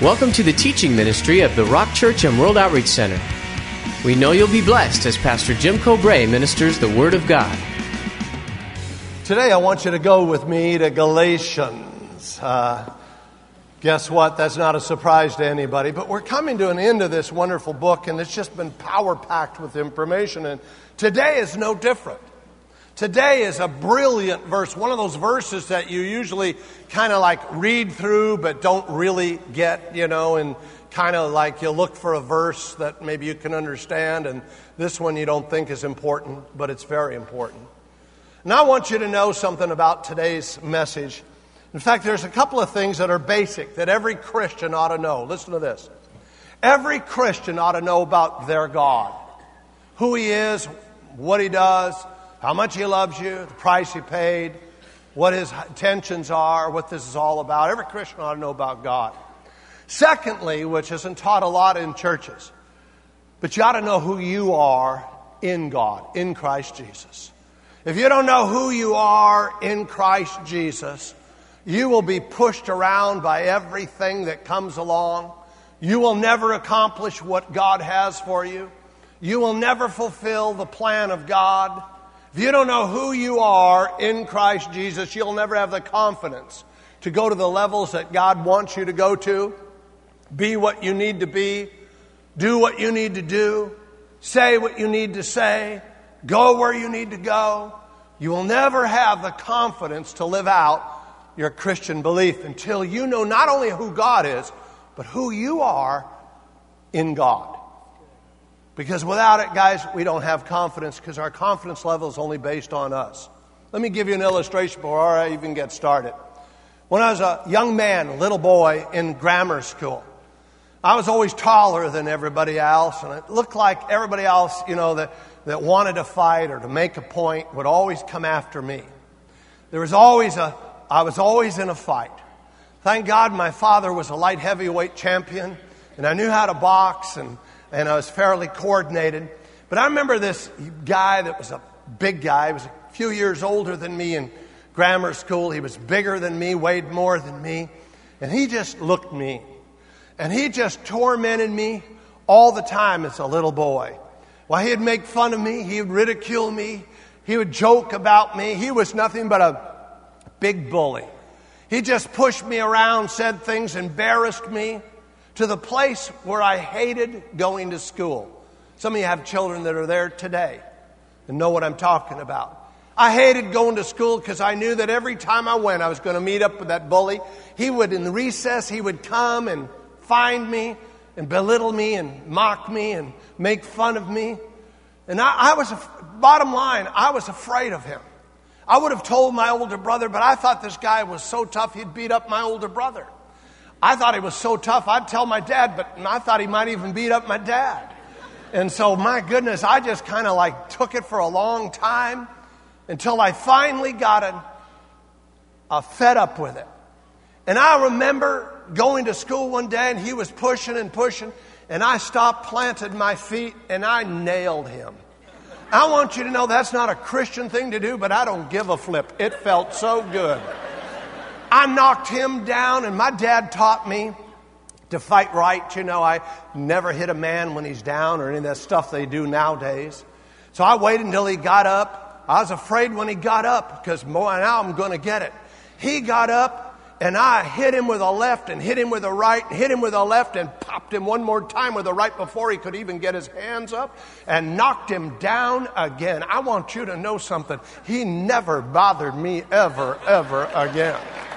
Welcome to the teaching ministry of the Rock Church and World Outreach Center. We know you'll be blessed as Pastor Jim Cobray ministers the Word of God. Today I want you to go with me to Galatians. Guess what? That's not a surprise to anybody, but we're coming to an end of this wonderful book, and it's just been power-packed with information, and today is no different. Today is a brilliant verse, one of those verses that you usually kind of like read through but don't really get, and kind of like you look for a verse that maybe you can understand, and this one you don't think is important, but it's very important. And I want you to know something about today's message. In fact, there's a couple of things that are basic that every Christian ought to know. Listen to this. Every Christian ought to know about their God. Who He is, what He does, how much He loves you, the price He paid, what His intentions are, what this is all about. Every Christian ought to know about God. Secondly, which isn't taught a lot in churches, but you ought to know who you are in God, in Christ Jesus. If you don't know who you are in Christ Jesus, you will be pushed around by everything that comes along. You will never accomplish what God has for you. You will never fulfill the plan of God. If you don't know who you are in Christ Jesus, you'll never have the confidence to go to the levels that God wants you to go to, be what you need to be, do what you need to do, say what you need to say, go where you need to go. You will never have the confidence to live out your Christian belief until you know not only who God is, but who you are in God. Because without it, guys, we don't have confidence because our confidence level is only based on us. Let me give you an illustration before I even get started. When I was a young man, a little boy in grammar school, I was always taller than everybody else, and it looked like everybody else, that wanted to fight or to make a point would always come after me. I was always in a fight. Thank God my father was a light heavyweight champion, and I knew how to box, and I was fairly coordinated. But I remember this guy that was a big guy. He was a few years older than me in grammar school. He was bigger than me, weighed more than me. And he just looked mean. And he just tormented me all the time as a little boy. Well, he'd make fun of me. He would ridicule me. He would joke about me. He was nothing but a big bully. He just pushed me around, said things, embarrassed me, to the place where I hated going to school. Some of you have children that are there today and know what I'm talking about. I hated going to school because I knew that every time I went, I was going to meet up with that bully. He would, in the recess, he would come and find me and belittle me and mock me and make fun of me. And bottom line, I was afraid of him. I would have told my older brother, but I thought this guy was so tough he'd beat up my older brother. I thought he was so tough, I'd tell my dad, but I thought he might even beat up my dad. And so, my goodness, I just kind of took it for a long time until I finally got fed up with it. And I remember going to school one day, and he was pushing and pushing, and I stopped, planted my feet, and I nailed him. I want you to know that's not a Christian thing to do, but I don't give a flip. It felt so good. I knocked him down, and my dad taught me to fight right. I never hit a man when he's down or any of that stuff they do nowadays. So I waited until he got up. I was afraid when he got up because, boy, now I'm going to get it. He got up, and I hit him with a left and hit him with a right and hit him with a left and popped him one more time with a right before he could even get his hands up and knocked him down again. I want you to know something. He never bothered me ever again.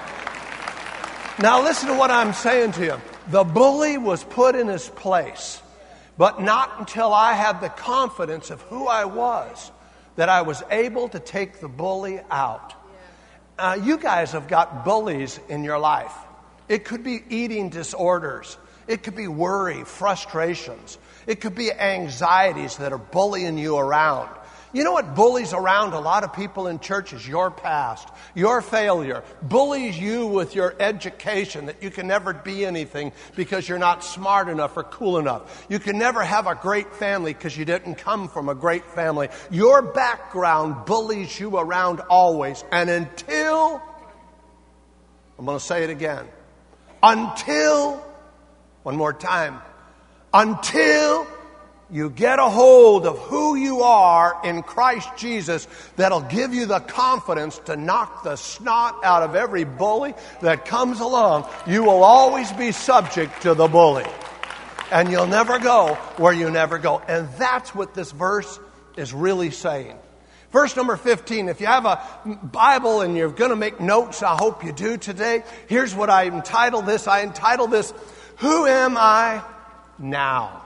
Now listen to what I'm saying to you. The bully was put in his place, but not until I had the confidence of who I was that I was able to take the bully out. You guys have got bullies in your life. It could be eating disorders. It could be worry, frustrations. It could be anxieties that are bullying you around. You know what bullies around a lot of people in church is your past, your failure. Bullies you with your education, that you can never be anything because you're not smart enough or cool enough. You can never have a great family because you didn't come from a great family. Your background bullies you around always. And until, I'm going to say it again, until One more time. Until you get a hold of who you are in Christ Jesus, that'll give you the confidence to knock the snot out of every bully that comes along, you will always be subject to the bully. And you'll never go where you never go. And that's what this verse is really saying. Verse number 15, if you have a Bible and you're going to make notes, I hope you do today. Here's what I entitled this. I entitled this, Who Am I Now?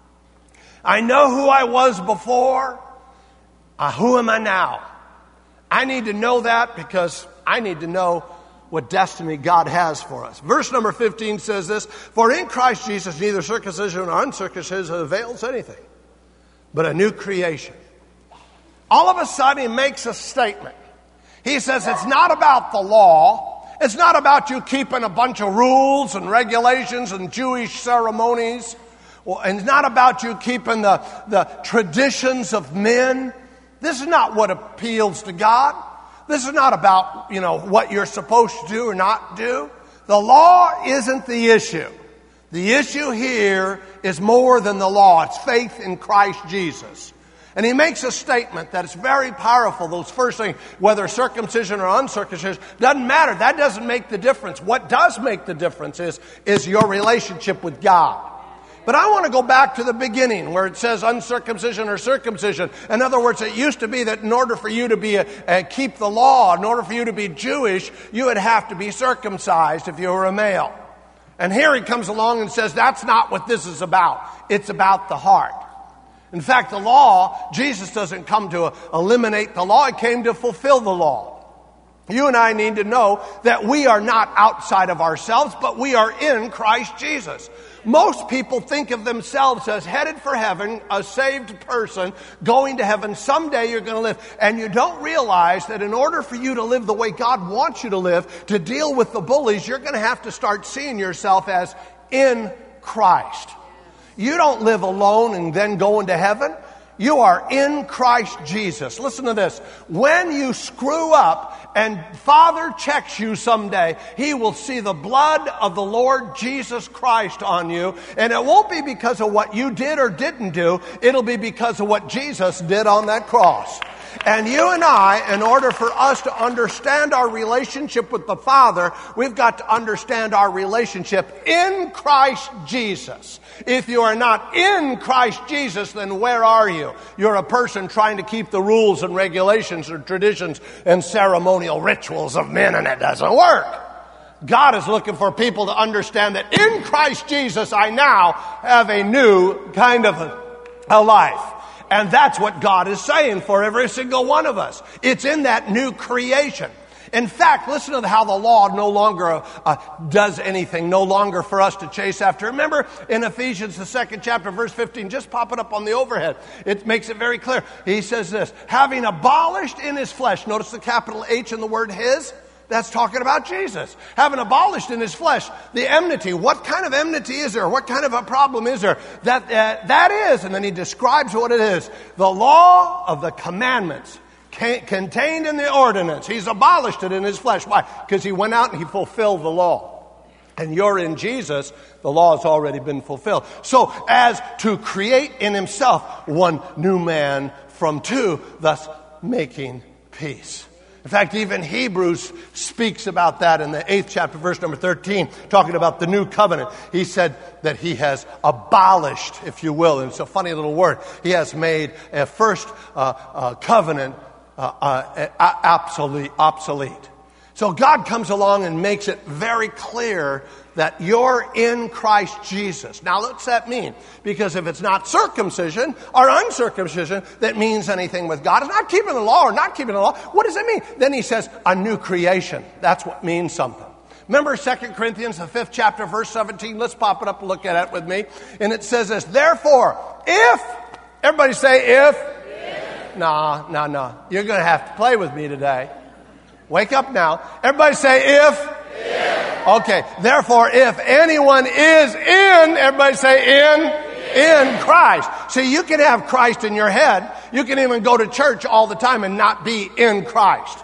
I know who I was before. Who am I now? I need to know that because I need to know what destiny God has for us. Verse number 15 says this, For in Christ Jesus neither circumcision nor uncircumcision avails anything, but a new creation. All of a sudden he makes a statement. He says it's not about the law. It's not about you keeping a bunch of rules and regulations and Jewish ceremonies. And it's not about you keeping the traditions of men. This is not what appeals to God. This is not about, what you're supposed to do or not do. The law isn't the issue. The issue here is more than the law. It's faith in Christ Jesus. And he makes a statement that is very powerful. Those first things, whether circumcision or uncircumcision, doesn't matter. That doesn't make the difference. What does make the difference is your relationship with God. But I want to go back to the beginning where it says uncircumcision or circumcision. In other words, it used to be that in order for you to keep the law, in order for you to be Jewish, you would have to be circumcised if you were a male. And here he comes along and says that's not what this is about. It's about the heart. In fact, the law, Jesus doesn't come to eliminate the law. He came to fulfill the law. You and I need to know that we are not outside of ourselves, but we are in Christ Jesus. Most people think of themselves as headed for heaven, a saved person, going to heaven. Someday you're going to live. And you don't realize that in order for you to live the way God wants you to live, to deal with the bullies, you're going to have to start seeing yourself as in Christ. You don't live alone and then go into heaven. You are in Christ Jesus. Listen to this. When you screw up and Father checks you someday, He will see the blood of the Lord Jesus Christ on you. And it won't be because of what you did or didn't do. It'll be because of what Jesus did on that cross. And you and I, in order for us to understand our relationship with the Father, we've got to understand our relationship in Christ Jesus. If you are not in Christ Jesus, then where are you? You're a person trying to keep the rules and regulations or traditions and ceremonial rituals of men, and it doesn't work. God is looking for people to understand that in Christ Jesus, I now have a new kind of a life. And that's what God is saying for every single one of us. It's in that new creation. In fact, listen to how the law no longer does anything, no longer for us to chase after. Remember in Ephesians, the 2nd chapter, verse 15, just pop it up on the overhead. It makes it very clear. He says this, having abolished in His flesh, notice the capital H in the word His. That's talking about Jesus. Having abolished in His flesh the enmity. What kind of enmity is there? What kind of a problem is there? That is, and then he describes what it is. The law of the commandments contained in the ordinance. He's abolished it in His flesh. Why? Because He went out and He fulfilled the law. And you're in Jesus, the law has already been fulfilled. So as to create in Himself one new man from two, thus making peace. In fact, even Hebrews speaks about that in the 8th chapter, verse number 13, talking about the new covenant. He said that He has abolished, if you will, and it's a funny little word. He has made a first covenant obsolete. So God comes along and makes it very clear that you're in Christ Jesus. Now, what's that mean? Because if it's not circumcision or uncircumcision that means anything with God, it's not keeping the law or not keeping the law. What does it mean? Then he says, a new creation. That's what means something. Remember 2 Corinthians, the 5th chapter, verse 17? Let's pop it up and look at it with me. And it says this, therefore, if, everybody say if. No. You're going to have to play with me today. Wake up now. Everybody say if. Okay. Therefore, if anyone is in, everybody say in Christ. See, you can have Christ in your head. You can even go to church all the time and not be in Christ.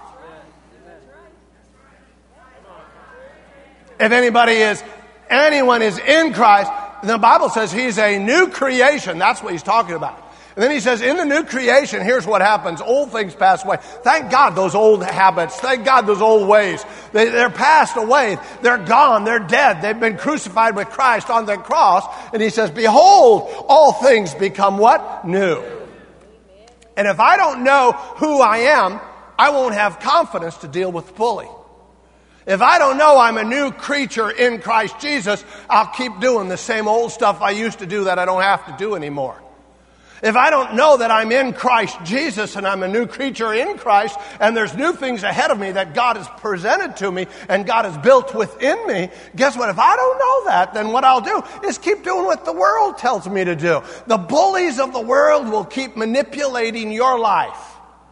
If anyone is in Christ, the Bible says he's a new creation. That's what he's talking about. And then he says, in the new creation, here's what happens. Old things pass away. Thank God those old habits. Thank God those old ways. They're passed away. They're gone. They're dead. They've been crucified with Christ on the cross. And he says, behold, all things become what? New. And if I don't know who I am, I won't have confidence to deal with the bully. If I don't know I'm a new creature in Christ Jesus, I'll keep doing the same old stuff I used to do that I don't have to do anymore. If I don't know that I'm in Christ Jesus and I'm a new creature in Christ and there's new things ahead of me that God has presented to me and God has built within me, guess what? If I don't know that, then what I'll do is keep doing what the world tells me to do. The bullies of the world will keep manipulating your life.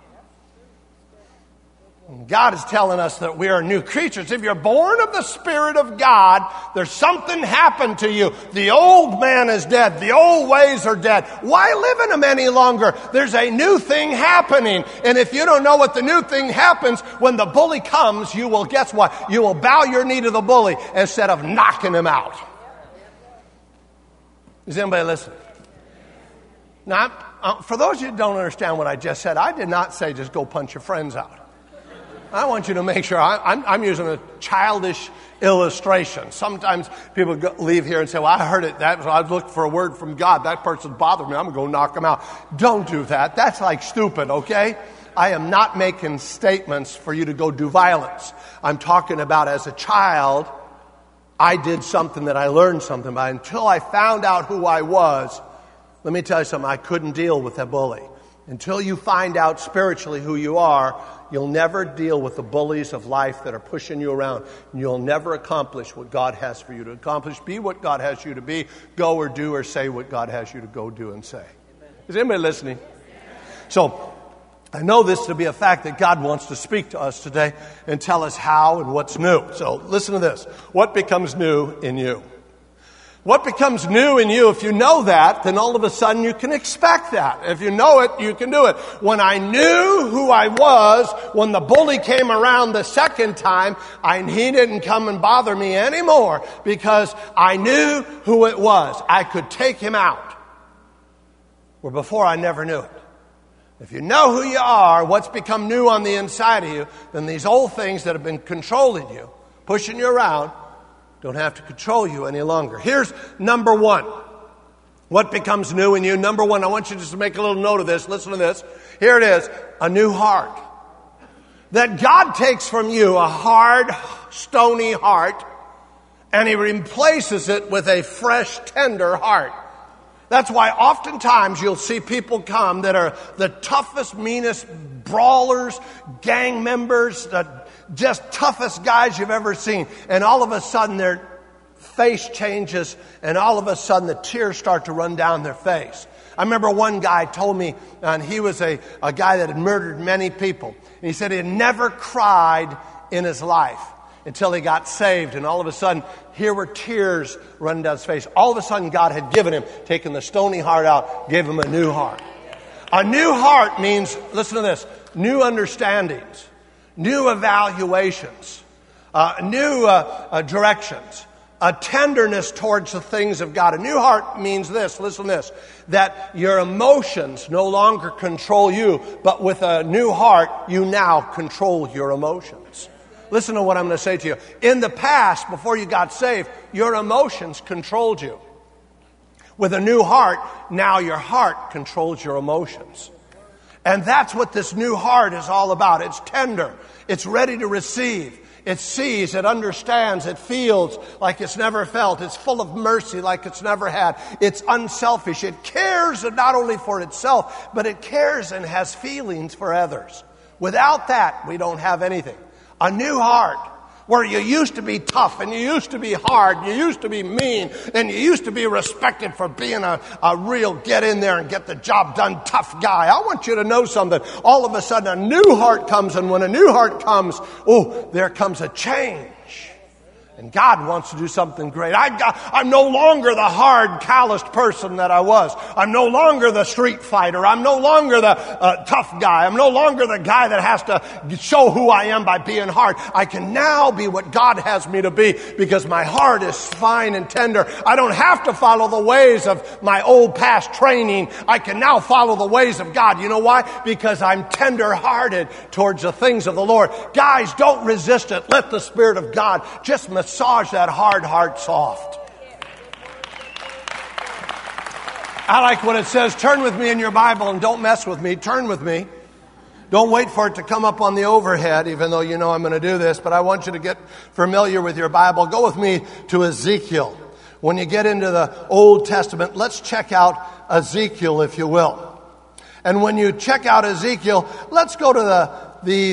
God is telling us that we are new creatures. If you're born of the Spirit of God, there's something happened to you. The old man is dead. The old ways are dead. Why live in them any longer? There's a new thing happening. And if you don't know what the new thing happens, when the bully comes, you will, guess what? You will bow your knee to the bully instead of knocking him out. Is anybody listening? Now, for those of you who don't understand what I just said, I did not say just go punch your friends out. I want you to make sure I'm using a childish illustration. Sometimes people leave here and say, well, I heard it. I looked for a word from God. That person bothered me. I'm going to go knock him out. Don't do that. That's like stupid, okay? I am not making statements for you to go do violence. I'm talking about as a child, I did something that I learned something about. Until I found out who I was, let me tell you something, I couldn't deal with that bully. Until you find out spiritually who you are, you'll never deal with the bullies of life that are pushing you around. You'll never accomplish what God has for you to accomplish. Be what God has you to be. Go or do or say what God has you to go do and say. Is anybody listening? So, I know this to be a fact that God wants to speak to us today and tell us how and what's new. So, listen to this. What becomes new in you? What becomes new in you, if you know that, then all of a sudden you can expect that. If you know it, you can do it. When I knew who I was, when the bully came around the second time, he didn't come and bother me anymore because I knew who it was. I could take him out. Where before I never knew it. If you know who you are, what's become new on the inside of you, then these old things that have been controlling you, pushing you around, don't have to control you any longer. Here's number one. What becomes new in you? Number one, I want you just to make a little note of this. Listen to this. Here it is. A new heart. That God takes from you a hard, stony heart, and He replaces it with a fresh, tender heart. That's why oftentimes you'll see people come that are the toughest, meanest brawlers, gang members, just toughest guys you've ever seen. And all of a sudden their face changes and all of a sudden the tears start to run down their face. I remember one guy told me, and he was a guy that had murdered many people. And he said he had never cried in his life until he got saved. And all of a sudden, here were tears running down his face. All of a sudden, God had given him, taken the stony heart out, gave him a new heart. A new heart means, listen to this, new understandings, new evaluations, new directions, a tenderness towards the things of God. A new heart means this, listen to this, that your emotions no longer control you, but with a new heart, you now control your emotions. Listen to what I'm going to say to you. In the past, before you got saved, your emotions controlled you. With a new heart, now your heart controls your emotions. And that's what this new heart is all about. It's tender. It's ready to receive. It sees, it understands, it feels like it's never felt. It's full of mercy like it's never had. It's unselfish. It cares not only for itself, but it cares and has feelings for others. Without that, we don't have anything. A new heart, where you used to be tough and you used to be hard, you used to be mean, and you used to be respected for being a real get in there and get the job done tough guy. I want you to know something. All of a sudden a new heart comes, and when a new heart comes, there comes a change. And God wants to do something great. I'm no longer the hard, calloused person that I was. I'm no longer the street fighter. I'm no longer the tough guy. I'm no longer the guy that has to show who I am by being hard. I can now be what God has me to be because my heart is fine and tender. I don't have to follow the ways of my old past training. I can now follow the ways of God. You know why? Because I'm tender-hearted towards the things of the Lord. Guys, don't resist it. Let the Spirit of God just massage that hard heart soft. I like what it says. Turn with me in your Bible and don't mess with me. Turn with me. Don't wait for it to come up on the overhead, even though you know I'm going to do this. But I want you to get familiar with your Bible. Go with me to Ezekiel. When you get into the Old Testament, let's check out Ezekiel, if you will. And when you check out Ezekiel, let's go to the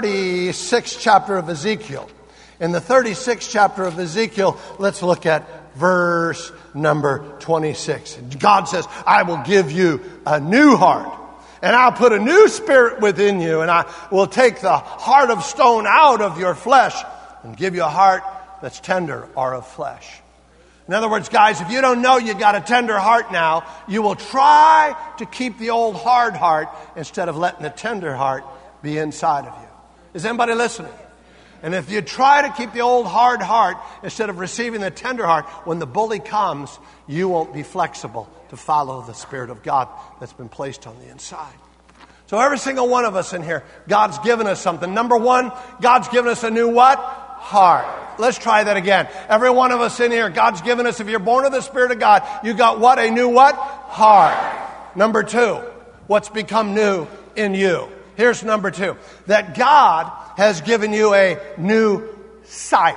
36th chapter of Ezekiel. In the 36th chapter of Ezekiel, let's look at verse number 26. God says, I will give you a new heart, and I'll put a new spirit within you, and I will take the heart of stone out of your flesh and give you a heart that's tender or of flesh. In other words, guys, if you don't know you got a tender heart now, you will try to keep the old hard heart instead of letting the tender heart be inside of you. Is anybody listening? And if you try to keep the old hard heart instead of receiving the tender heart, when the bully comes, you won't be flexible to follow the Spirit of God that's been placed on the inside. So every single one of us in here, God's given us something. Number one, God's given us a new what? Heart. Let's try that again. Every one of us in here, God's given us, if you're born of the Spirit of God, you got what? A new what? Heart. Number two, what's become new in you? Here's number two, that God has given you a new sight.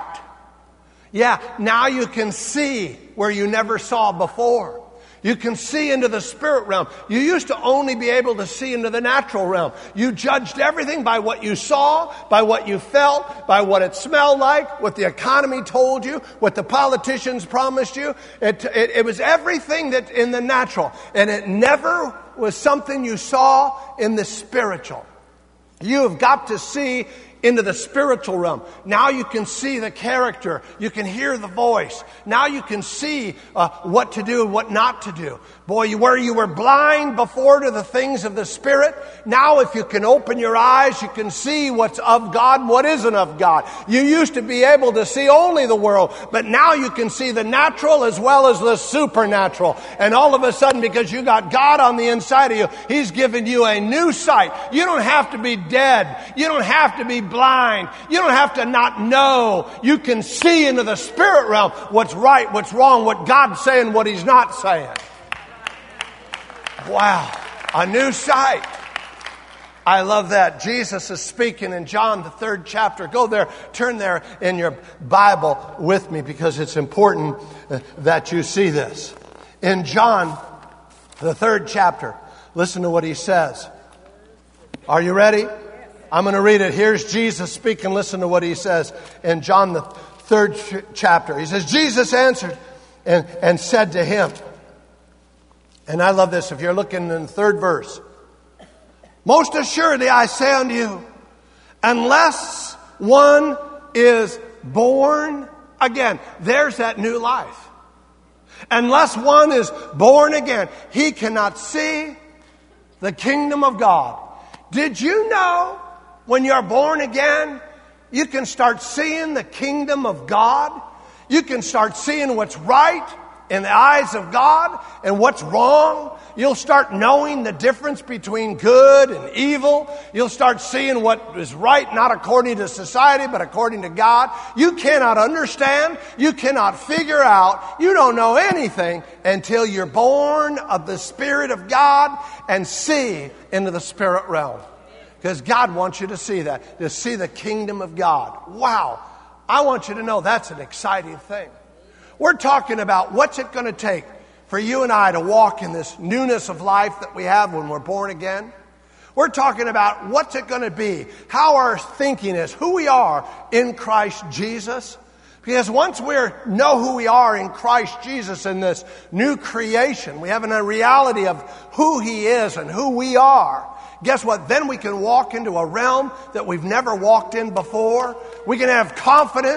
Yeah, now you can see where you never saw before. You can see into the spirit realm. You used to only be able to see into the natural realm. You judged everything by what you saw, by what you felt, by what it smelled like, what the economy told you, what the politicians promised you. It was everything that in the natural. And it never was something you saw in the spiritual. You have got to see into the spiritual realm. Now you can see the character. You can hear the voice. Now you can see what to do and what not to do. Boy, where you were blind before to the things of the Spirit, now if you can open your eyes, you can see what's of God and what isn't of God. You used to be able to see only the world, but now you can see the natural as well as the supernatural. And all of a sudden, because you got God on the inside of you, He's given you a new sight. You don't have to be dead. You don't have to be blind. You don't have to not know. You can see into the spirit realm what's right, what's wrong, what God's saying, what He's not saying. Wow, a new sight. I love that. Jesus is speaking in John, the 3rd chapter. Go there, turn there in your Bible with me because it's important that you see this. In John, the 3rd chapter, listen to what He says. Are you ready? I'm going to read it. Here's Jesus speaking. Listen to what He says in John, the 3rd chapter. He says, Jesus answered and said to him, and I love this if you're looking in the 3rd verse, most assuredly I say unto you, unless one is born again, there's that new life. Unless one is born again, he cannot see the kingdom of God. Did you know when you're born again, you can start seeing the kingdom of God? You can start seeing what's right in the eyes of God and what's wrong. You'll start knowing the difference between good and evil. You'll start seeing what is right, not according to society, but according to God. You cannot understand. You cannot figure out. You don't know anything until you're born of the Spirit of God and see into the spirit realm. Because God wants you to see that, to see the kingdom of God. Wow. I want you to know that's an exciting thing. We're talking about what's it going to take for you and I to walk in this newness of life that we have when we're born again. We're talking about what's it going to be, how our thinking is, who we are in Christ Jesus. Because once we know who we are in Christ Jesus in this new creation, we have a reality of who He is and who we are. Guess what? Then we can walk into a realm that we've never walked in before. We can have confidence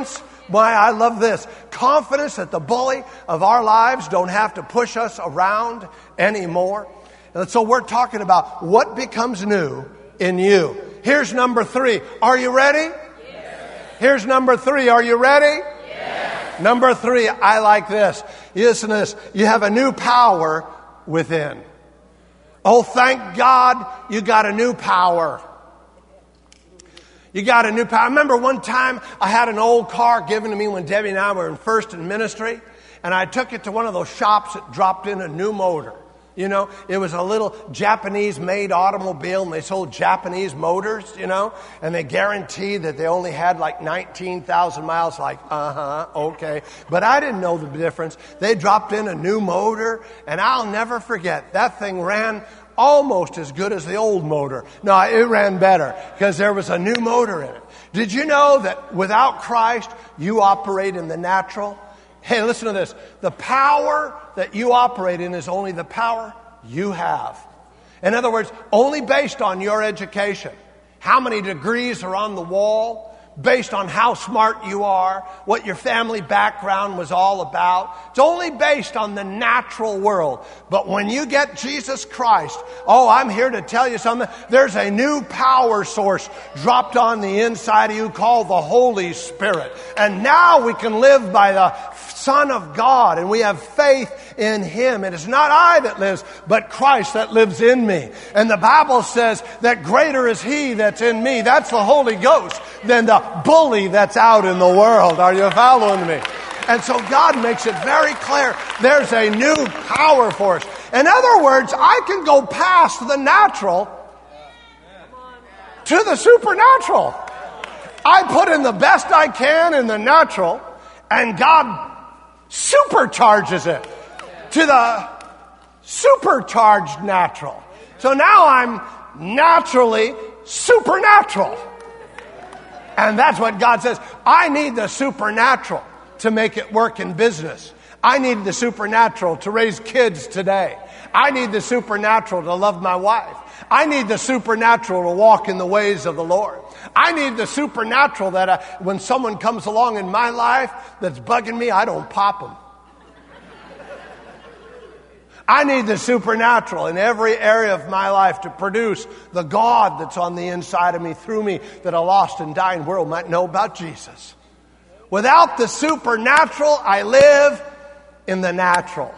I love this. Confidence that the bully of our lives don't have to push us around anymore. And so we're talking about what becomes new in you. Here's number 3. Are you ready? Yes. Here's number 3. Are you ready? Yes. Number 3, I like this. Listen to this. You have a new power within. Oh, thank God you got a new power. You got a new power. I remember one time I had an old car given to me when Debbie and I were first in ministry, and I took it to one of those shops that dropped in a new motor. You know, it was a little Japanese-made automobile, and they sold Japanese motors, you know, and they guaranteed that they only had like 19,000 miles, like, okay. But I didn't know the difference. They dropped in a new motor, and I'll never forget, that thing ran almost as good as the old motor. No, it ran better because there was a new motor in it. Did you know that without Christ, you operate in the natural? Hey, listen to this. The power that you operate in is only the power you have. In other words, only based on your education. How many degrees are on the wall? Based on how smart you are, what your family background was all about. It's only based on the natural world. But when you get Jesus Christ, I'm here to tell you something. There's a new power source dropped on the inside of you called the Holy Spirit. And now we can live by the Son of God, and we have faith in Him. It is not I that lives, but Christ that lives in me. And the Bible says that greater is He that's in me, that's the Holy Ghost, than the bully that's out in the world. Are you following me? And so God makes it very clear there's a new power for us. In other words, I can go past the natural to the supernatural. I put in the best I can in the natural, and God supercharges it to the supercharged natural. So now I'm naturally supernatural. And that's what God says. I need the supernatural to make it work in business. I need the supernatural to raise kids today. I need the supernatural to love my wife. I need the supernatural to walk in the ways of the Lord. I need the supernatural that when someone comes along in my life that's bugging me, I don't pop them. I need the supernatural in every area of my life to produce the God that's on the inside of me, through me, that a lost and dying world might know about Jesus. Without the supernatural, I live in the natural.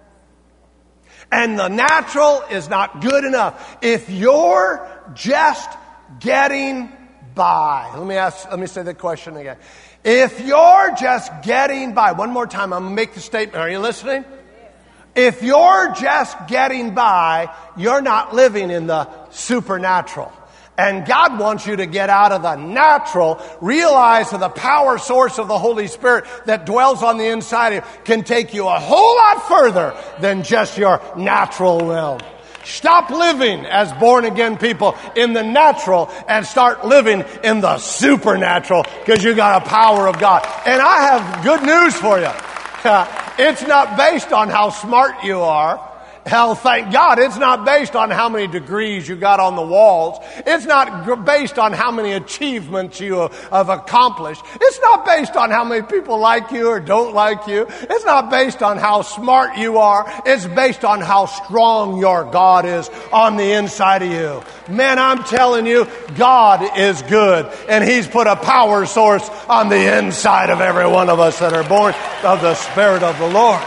And the natural is not good enough. If you're just getting by. Let me say the question again. If you're just getting by, one more time, I'm going to make the statement. Are you listening? If you're just getting by, you're not living in the supernatural. And God wants you to get out of the natural, realize that the power source of the Holy Spirit that dwells on the inside of you can take you a whole lot further than just your natural realm. Stop living as born-again people in the natural and start living in the supernatural, because you got a power of God. And I have good news for you. It's not based on how smart you are. Hell, thank God, it's not based on how many degrees you got on the walls. It's not based on how many achievements you have accomplished. It's not based on how many people like you or don't like you. It's not based on how smart you are. It's based on how strong your God is on the inside of you. Man, I'm telling you, God is good, and He's put a power source on the inside of every one of us that are born of the Spirit of the Lord.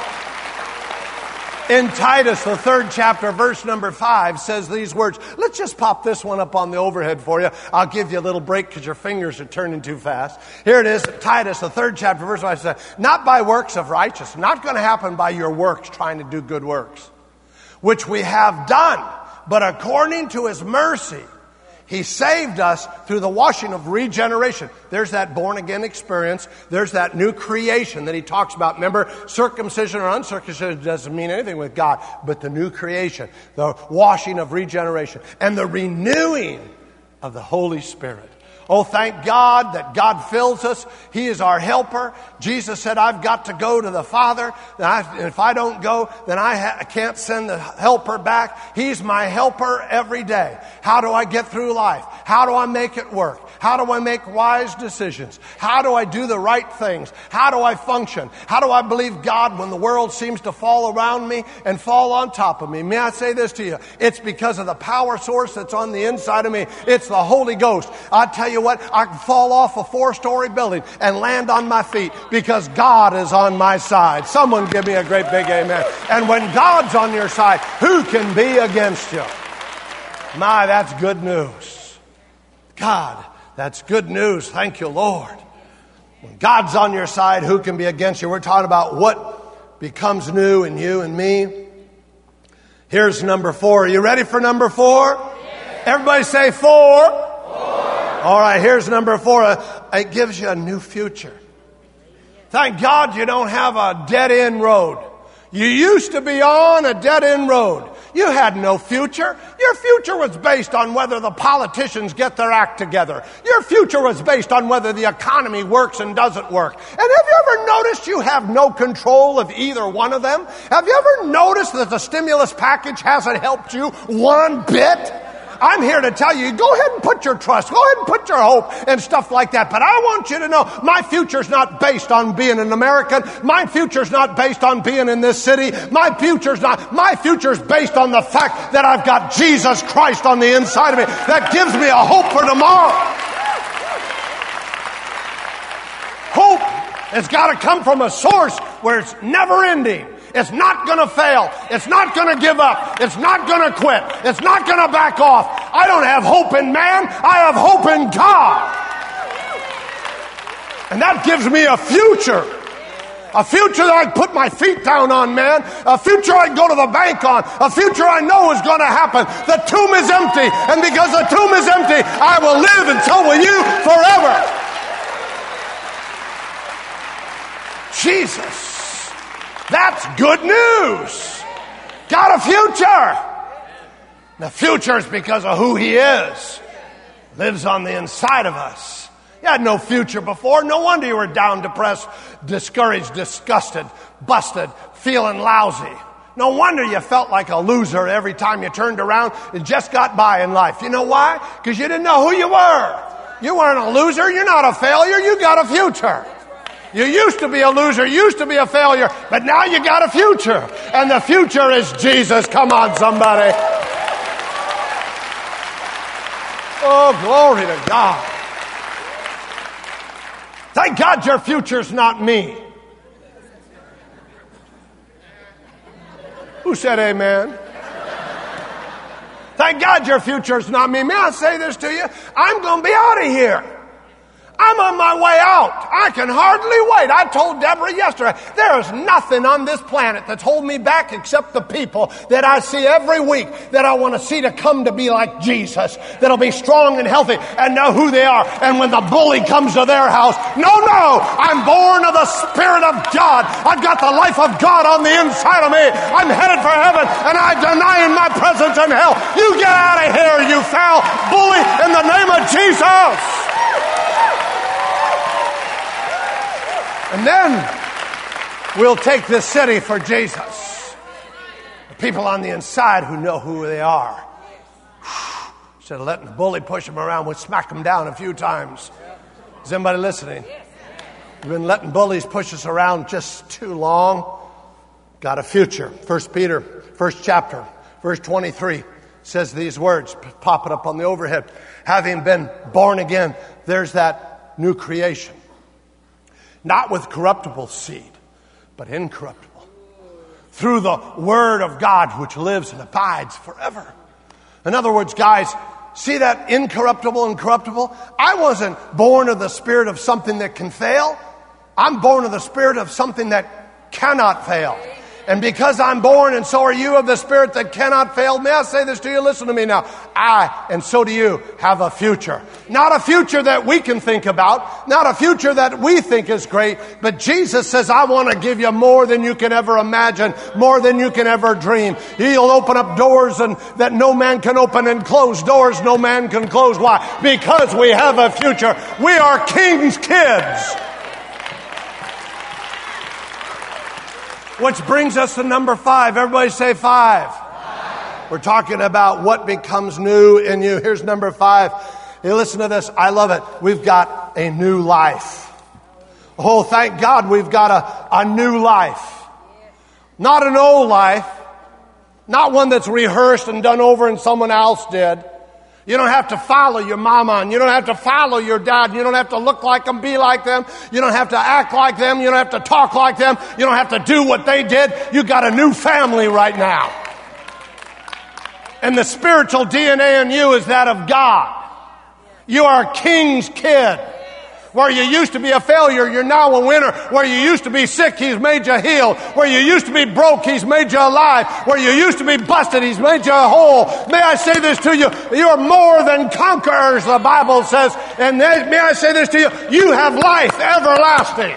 In Titus, the 3rd chapter, verse number 5 says these words. Let's just pop this one up on the overhead for you. I'll give you a little break because your fingers are turning too fast. Here it is, Titus, the 3rd chapter, verse 5 says, not by works of righteousness, not going to happen by your works, trying to do good works, which we have done, but according to His mercy, He saved us through the washing of regeneration. There's that born-again experience. There's that new creation that he talks about. Remember, circumcision or uncircumcision doesn't mean anything with God, but the new creation, the washing of regeneration, and the renewing of the Holy Spirit. Oh, thank God that God fills us. He is our helper. Jesus said, I've got to go to the Father. And if I don't go, then I can't send the helper back. He's my helper every day. How do I get through life? How do I make it work? How do I make wise decisions? How do I do the right things? How do I function? How do I believe God when the world seems to fall around me and fall on top of me? May I say this to you? It's because of the power source that's on the inside of me. It's the Holy Ghost. I tell you what, I can fall off a 4-story building and land on my feet because God is on my side. Someone give me a great big amen. And when God's on your side, who can be against you? My, that's good news. God, that's good news. Thank you, Lord. When God's on your side, who can be against you? We're talking about what becomes new in you and me. Here's number 4. Are you ready for number 4? Yes. Everybody say 4. 4. All right, here's number 4. It gives you a new future. Thank God you don't have a dead-end road. You used to be on a dead-end road. You had no future. Your future was based on whether the politicians get their act together. Your future was based on whether the economy works and doesn't work. And have you ever noticed you have no control of either one of them? Have you ever noticed that the stimulus package hasn't helped you one bit? I'm here to tell you, go ahead and put your trust, go ahead and put your hope and stuff like that. But I want you to know, my future's not based on being an American. My future's not based on being in this city. My future's based on the fact that I've got Jesus Christ on the inside of me. That gives me a hope for tomorrow. Hope has got to come from a source where it's never ending. It's not going to fail. It's not going to give up. It's not going to quit. It's not going to back off. I don't have hope in man. I have hope in God. And that gives me a future. A future that I can put my feet down on, man. A future I can go to the bank on. A future I know is going to happen. The tomb is empty. And because the tomb is empty, I will live and so will you forever. Jesus. That's good news. Got a future. The future is because of who He is. Lives on the inside of us. You had no future before. No wonder you were down, depressed, discouraged, disgusted, busted, feeling lousy. No wonder you felt like a loser every time you turned around and just got by in life. You know why? Because you didn't know who you were. You weren't a loser. You're not a failure. You got a future. You used to be a loser, used to be a failure, but now you got a future. And the future is Jesus. Come on, somebody. Oh, glory to God. Thank God your future's not me. Who said amen? Thank God your future's not me. May I say this to you? I'm going to be out of here. I'm on my way out. I can hardly wait. I told Deborah yesterday, there is nothing on this planet that's holding me back except the people that I see every week that I want to see to come to be like Jesus, that'll be strong and healthy and know who they are. And when the bully comes to their house, no, I'm born of the Spirit of God. I've got the life of God on the inside of me. I'm headed for heaven and I deny in my presence in hell. You get out of here, you foul bully, in the name of Jesus. And then we'll take this city for Jesus. The people on the inside who know who they are. Instead of letting the bully push them around, we'll smack them down a few times. Is anybody listening? We've been letting bullies push us around just too long. Got a future. 1 Peter, first chapter, verse 23 says these words. Pop it up on the overhead. Having been born again, there's that new creation. Not with corruptible seed, but incorruptible. Through the Word of God, which lives and abides forever. In other words, guys, see that incorruptible and corruptible? I wasn't born of the spirit of something that can fail. I'm born of the spirit of something that cannot fail. And because I'm born, and so are you, of the Spirit that cannot fail, may I say this to you? Listen to me now. I, and so do you, have a future. Not a future that we can think about. Not a future that we think is great. But Jesus says, I want to give you more than you can ever imagine. More than you can ever dream. He'll open up doors and that no man can open, and close doors no man can close. Why? Because we have a future. We are King's kids. Which brings us to number 5. Everybody say 5. We're talking about what becomes new in you. Here's number 5. Hey, listen to this. I love it. We've got a new life. Oh, thank God we've got a new life. Not an old life. Not one that's rehearsed and done over and someone else did. You don't have to follow your mama, and you don't have to follow your dad. You don't have to look like them, be like them. You don't have to act like them. You don't have to talk like them. You don't have to do what they did. You got a new family right now. And the spiritual DNA in you is that of God. You are a king's kid. Where you used to be a failure, you're now a winner. Where you used to be sick, He's made you heal. Where you used to be broke, He's made you alive. Where you used to be busted, He's made you whole. May I say this to you? You're more than conquerors, the Bible says. And may I say this to you? You have life everlasting.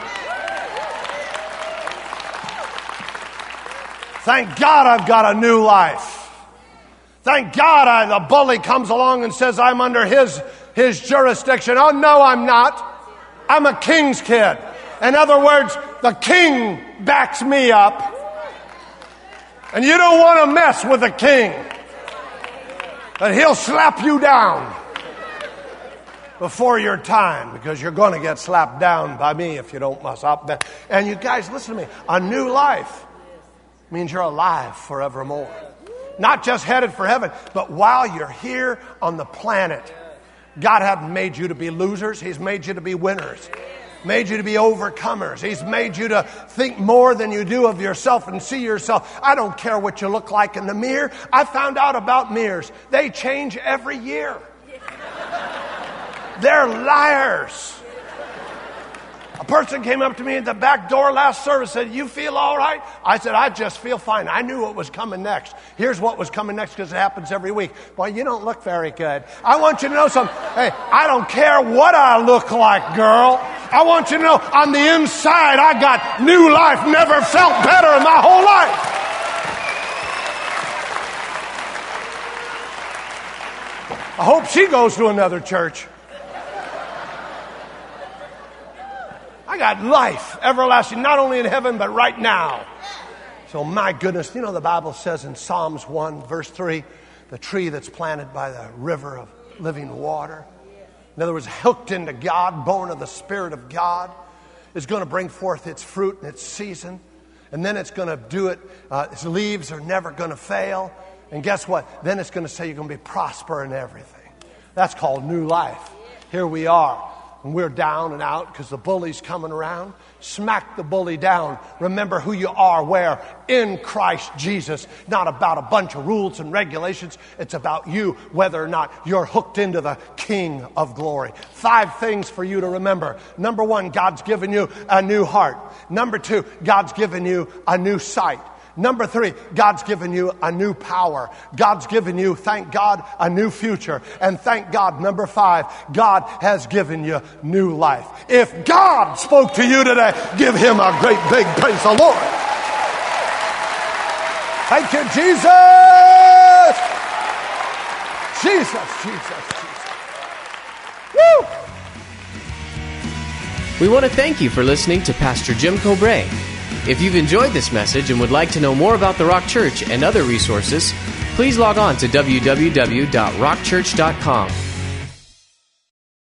Thank God I've got a new life. Thank God the bully comes along and says I'm under his jurisdiction. Oh, no, I'm not. I'm a king's kid. In other words, the king backs me up. And you don't want to mess with the king. But he'll slap you down before your time, because you're going to get slapped down by me if you don't mess up. And you guys, listen to me. A new life means you're alive forevermore. Not just headed for heaven, but while you're here on the planet, God hasn't made you to be losers. He's made you to be winners. Made you to be overcomers. He's made you to think more than you do of yourself and see yourself. I don't care what you look like in the mirror. I found out about mirrors. They change every year. They're liars. A person came up to me at the back door last service and said, "You feel all right?" I said, "I just feel fine." I knew what was coming next. Here's what was coming next, because it happens every week. "Boy, you don't look very good." I want you to know something. Hey, I don't care what I look like, girl. I want you to know on the inside I got new life. Never felt better in my whole life. I hope she goes to another church. I got life everlasting, not only in heaven, but right now. So my goodness, you know the Bible says in Psalms 1, verse 3, the tree that's planted by the river of living water. In other words, hooked into God, born of the Spirit of God, is going to bring forth its fruit in its season. And then it's going to do it. Its leaves are never going to fail. And guess what? Then it's going to say you're going to be prosper in everything. That's called new life. Here we are. And we're down and out because the bully's coming around. Smack the bully down. Remember who you are where? In Christ Jesus. Not about a bunch of rules and regulations. It's about you, whether or not you're hooked into the King of Glory. 5 things for you to remember. Number 1, God's given you a new heart. Number 2, God's given you a new sight. Number 3, God's given you a new power. God's given you, thank God, a new future. And thank God, number 5, God has given you new life. If God spoke to you today, give Him a great big praise the Lord. Thank you, Jesus. Jesus, Jesus, Jesus. Woo! We want to thank you for listening to Pastor Jim Cobray. If you've enjoyed this message and would like to know more about the Rock Church and other resources, please log on to www.rockchurch.com.